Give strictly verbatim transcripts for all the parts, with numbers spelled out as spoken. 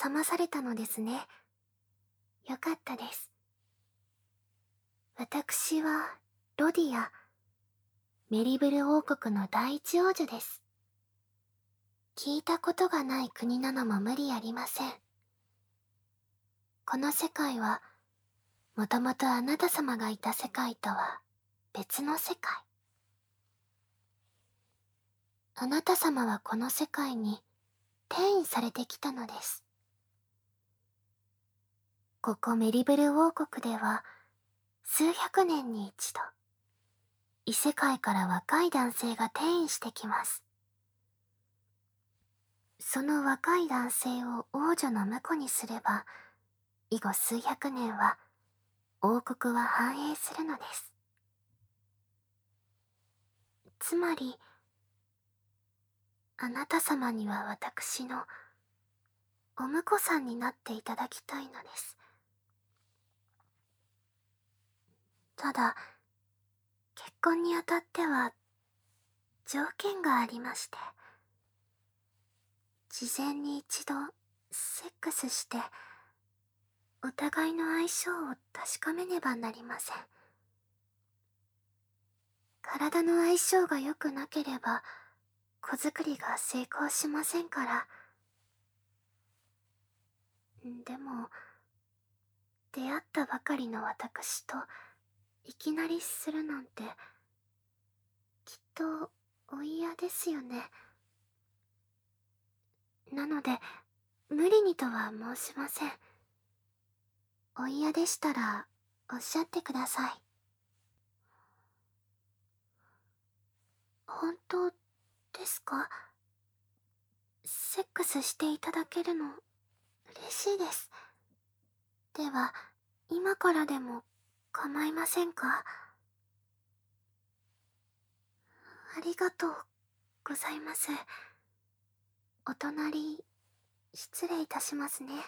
覚まされたのですね。よかったです。私は、ロディア、メリブル王国の第一王女です。聞いたことがない国なのも無理ありません。この世界は、もともとあなた様がいた世界とは別の世界。あなた様はこの世界に転移されてきたのです。ここメリブル王国では、数百年に一度、異世界から若い男性が転移してきます。その若い男性を王女の婿にすれば、以後数百年は王国は繁栄するのです。つまり、あなた様には私のお婿さんになっていただきたいのです。ただ、結婚にあたっては条件がありまして、事前に一度セックスしてお互いの相性を確かめねばなりません。体の相性が良くなければ子作りが成功しませんから。でも、出会ったばかりの私といきなりするなんて、きっとお嫌ですよね。なので、無理にとは申しません。お嫌でしたらおっしゃってください。本当ですか？セックスしていただけるの嬉しいです。では、今からでも構いませんか？ありがとうございます。お隣、失礼いたしますね。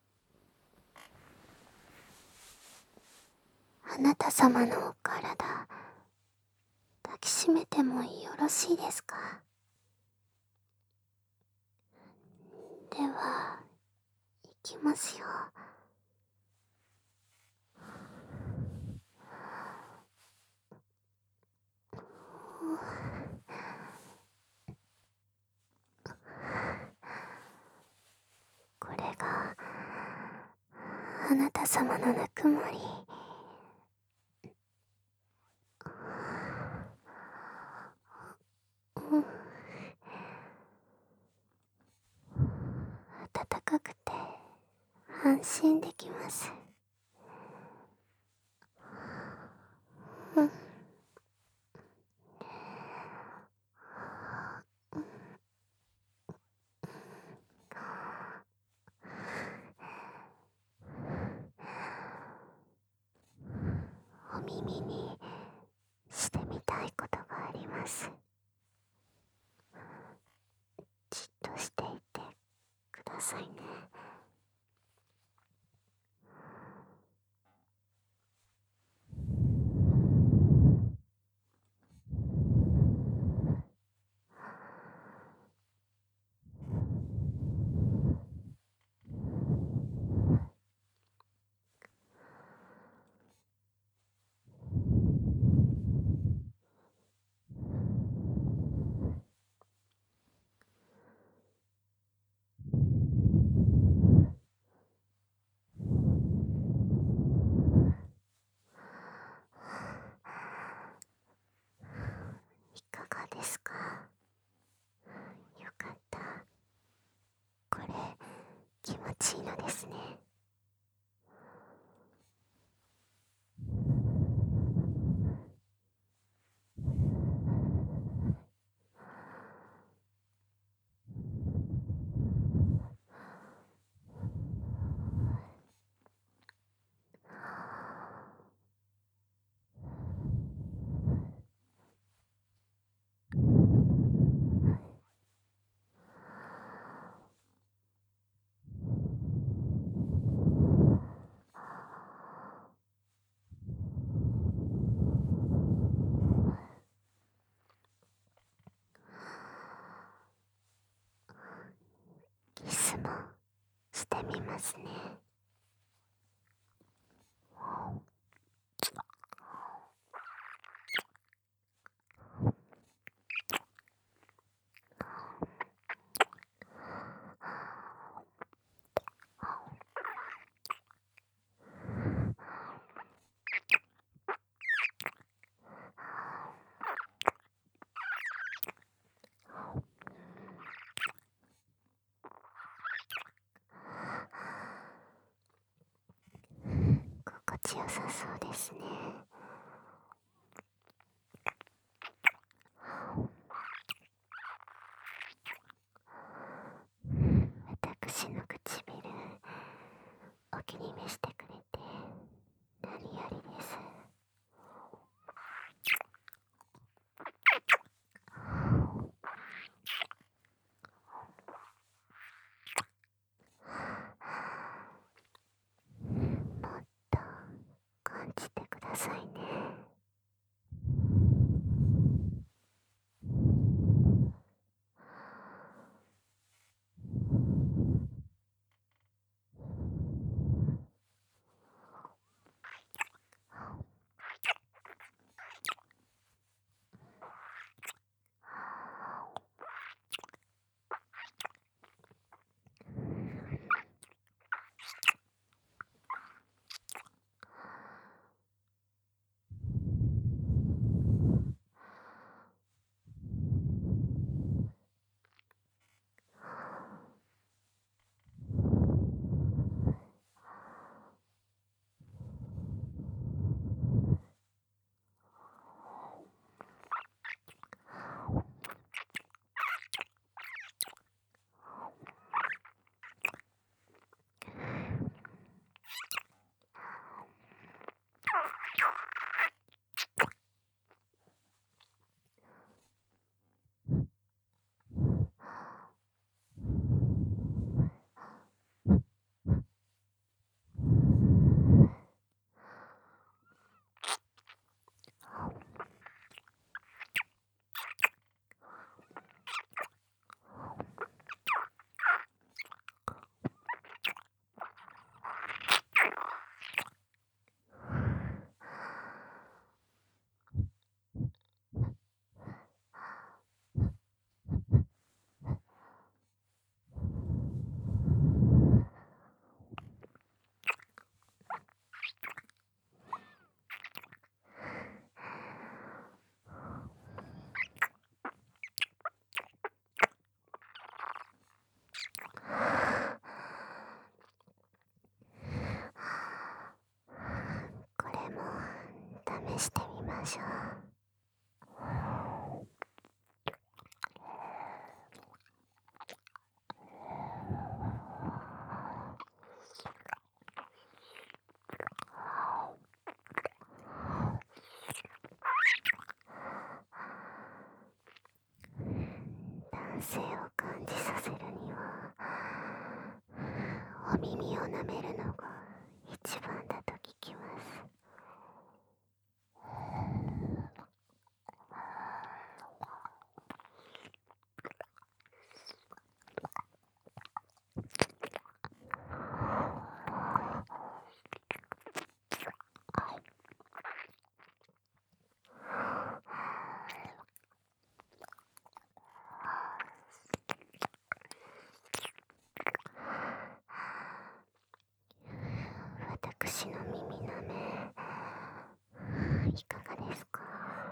あなた様のお体、抱きしめてもよろしいですか？では、いきますよ。これがあなた様のぬくもり。うん、暖かくて安心できます。うん、お耳にしてみたいことがあります。じっとしていてくださいね。いかがですか？よかった。これ、気持ちいいのですね。 ますね。心地よさそうですね。私の唇お気に召してくれて何よりです。もっと感じてくださいね。これも試してみましょう。男性を感じさせるにはお耳を舐めるのが一番だと聞きます。私の耳舐めいかがですか？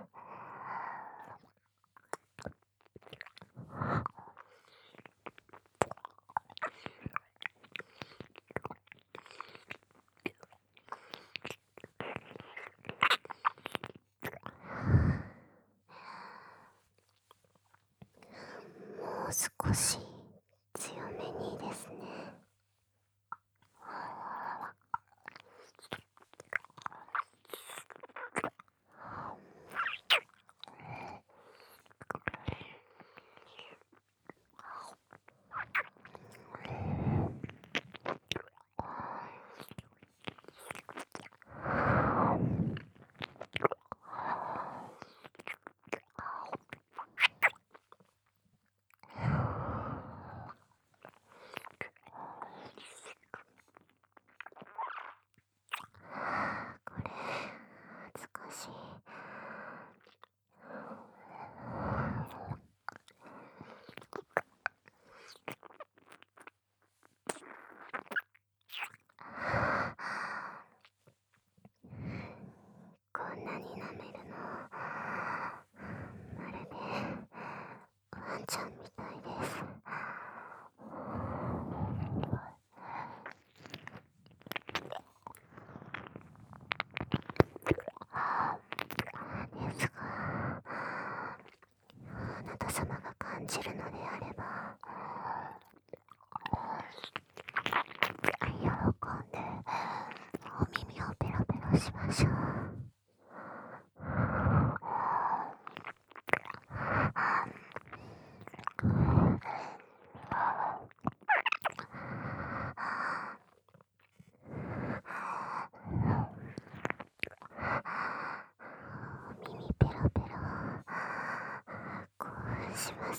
もう少し強めにですね。 ちゃんみたいです。ですが、あなた様が感じるのであれば、喜んでお耳をペロペロしましょう。お耳ペロペロ興奮します。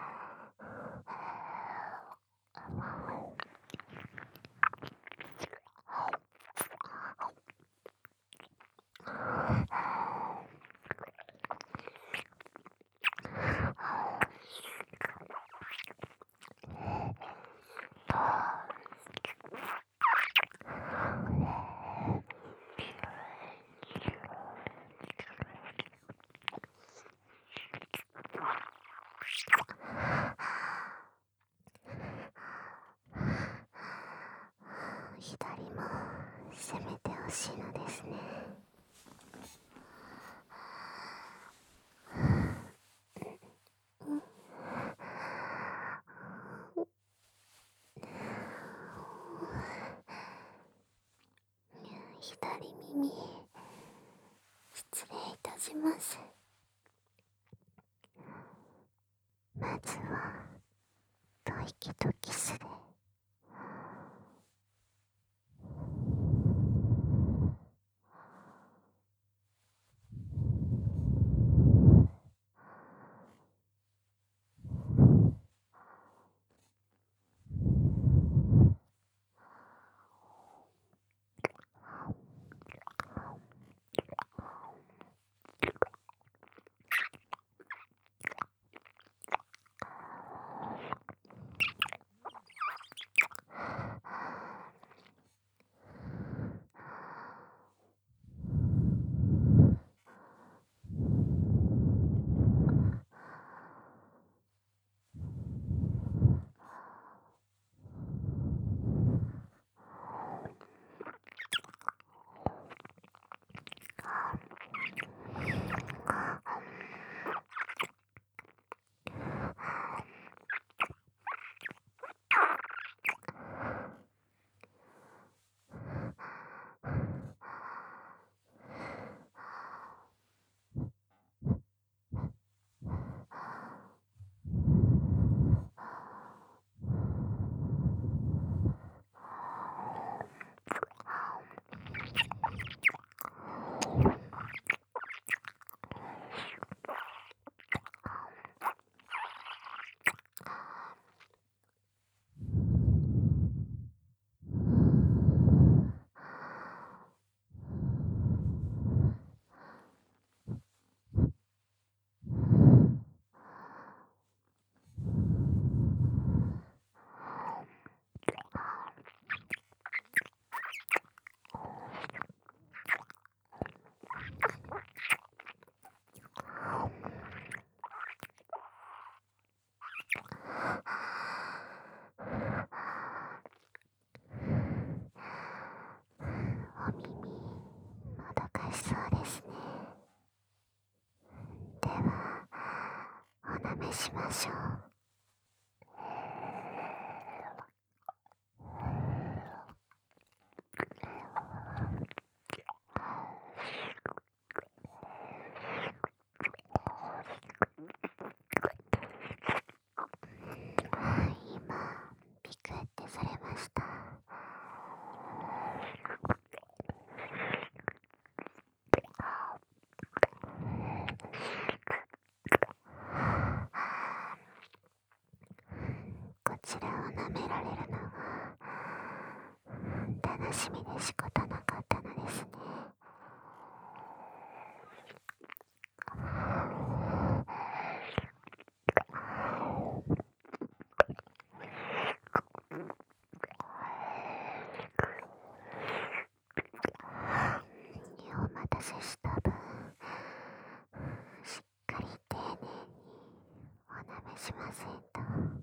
左も攻めてほしいのですね。左耳失礼いたします。まずは吐息とキスでお耳もどかしそうですね。ではおなめしましょう。今ピクってされました。こちらを舐められるのが楽しみで仕方なかったのですね。お待たせした分、しっかり丁寧におなめしませんと。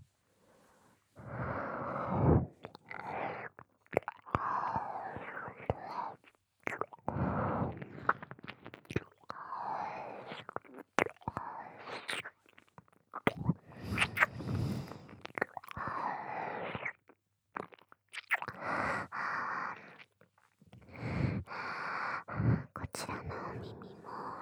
こちらのお耳も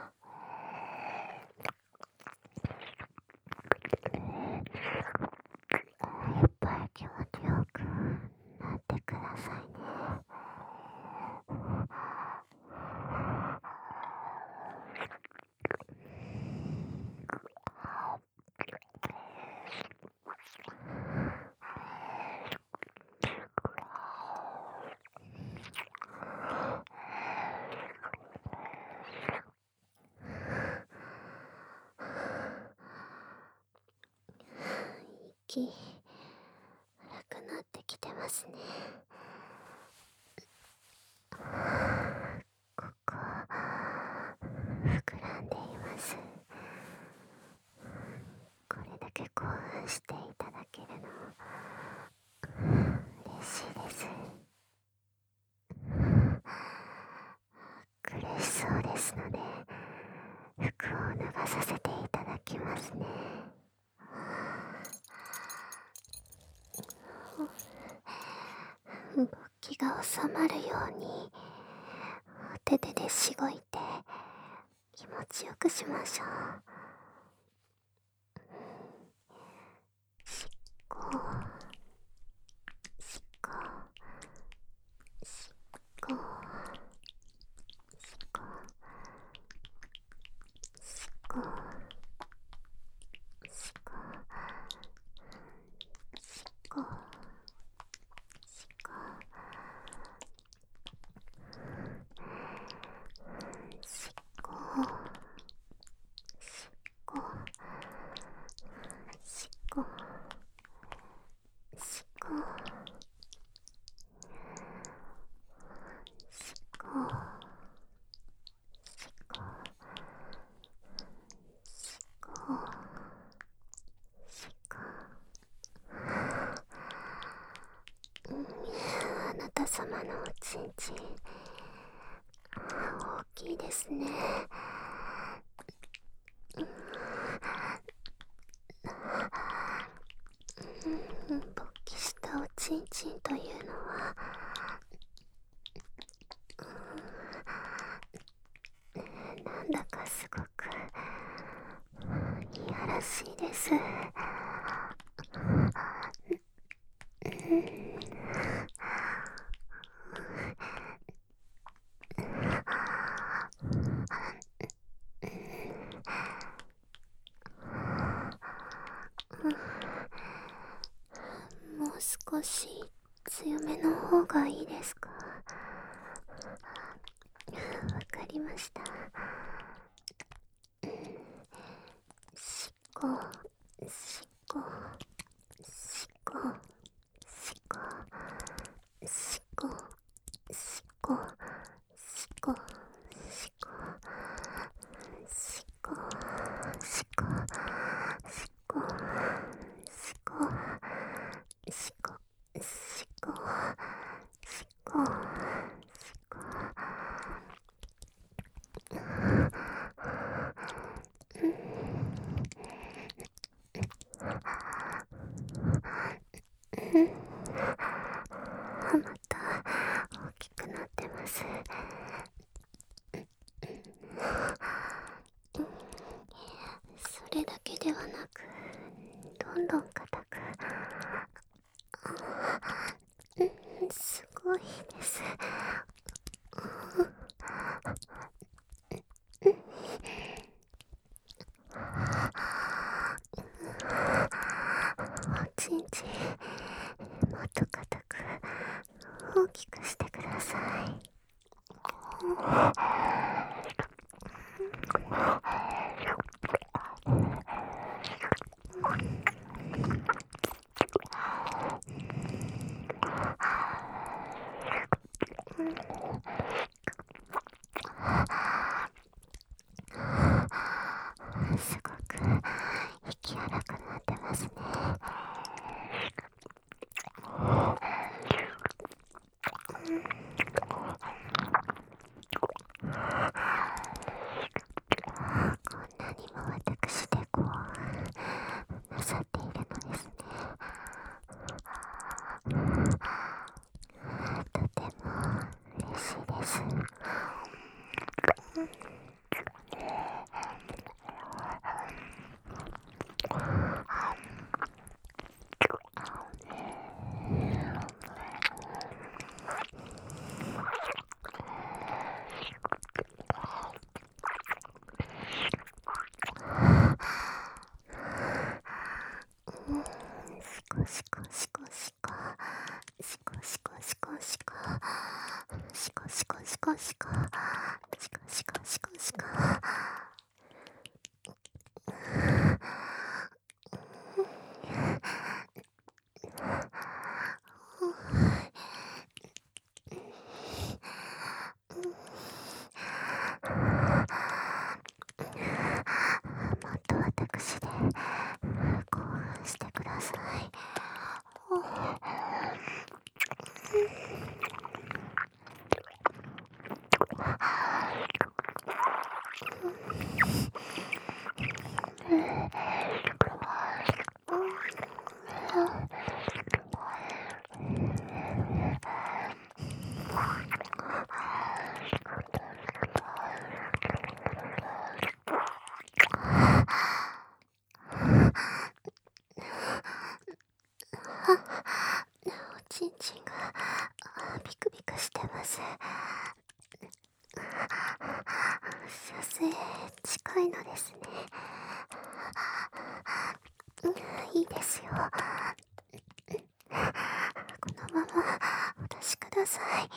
いっぱい気持ちよくなってくださいね。息荒くなってきてますね。ここ膨らんでいます。これだけ興奮していただけるの嬉しいです。苦しそうですので服を脱がさせていただきますね。勃起が収まるようにお手手でしごいて気持ちよくしましょう。しっこしっこしっこしっこしっこしっこしっこしっこしっこしっこしっこしっこしっこしっこしっこしっこ。あなた様のおちんちん大きいですね。勃起したおちんちんというのはなんだかすごくいやらしいです。もう少し強めの方がいいですか？わかりました。しっこしっこしっこしっこしっこしっこしっこしっこしっこしっこしっこしっこしっこしっこしっこしっこまた大きくなってます。それだけではなくどんどん硬く、すごいです。おちんちんもっと硬く大きくしてください。すごく息荒くなってます。 シコシコシコシコシコシコシコシコシコシコシコシコシコシコシコもっと私で興奮してください。おちんちんがビクビクしてます。射精近いのですね。いいですよ。このままお出しください。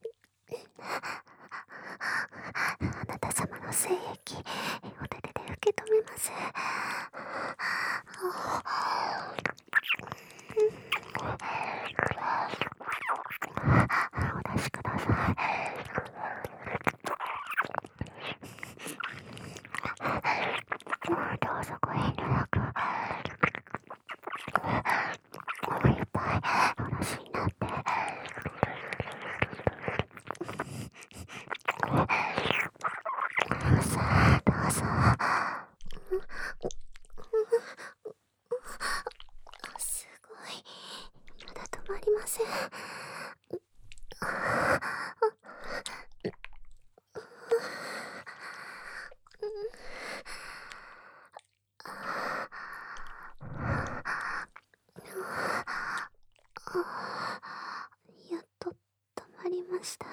あなた様の精液お手で受け止めます。お出しください。どうぞご遠慮なく。いっぱいお出しになって。さあどうぞ。すごい。まだ止まりません。やっと止まりました。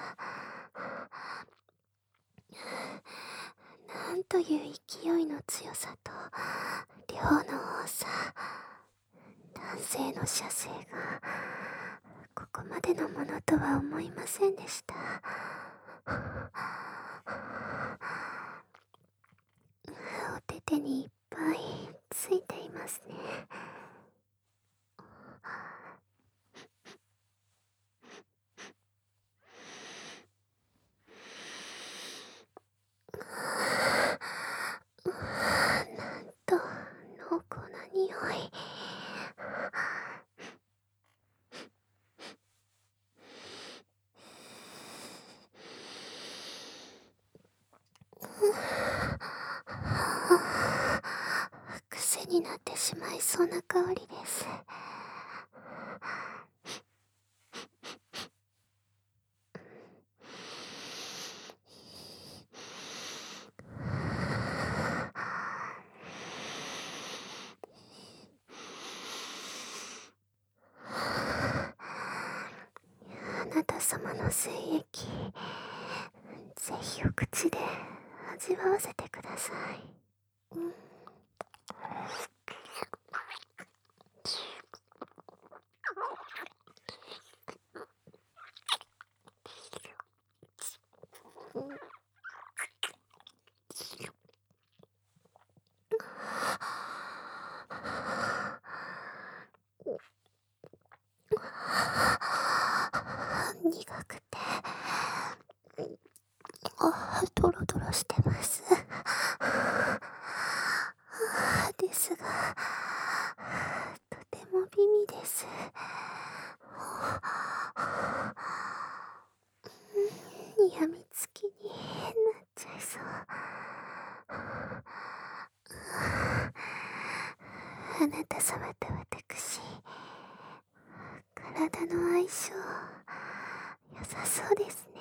なんという勢いの強さと量の多さ。男性の射精がここまでのものとは思いませんでした。お手手にいっぱいついていますね。なんと濃厚な匂い。癖になってしまいそうな香りです。あなた様の精液、ぜひお口で味わわせてください。うん、苦くてあドロドロしてます。ですがとても美味です。やみつきになっちゃいそう。あなた様と私、体の相性良さそうですね。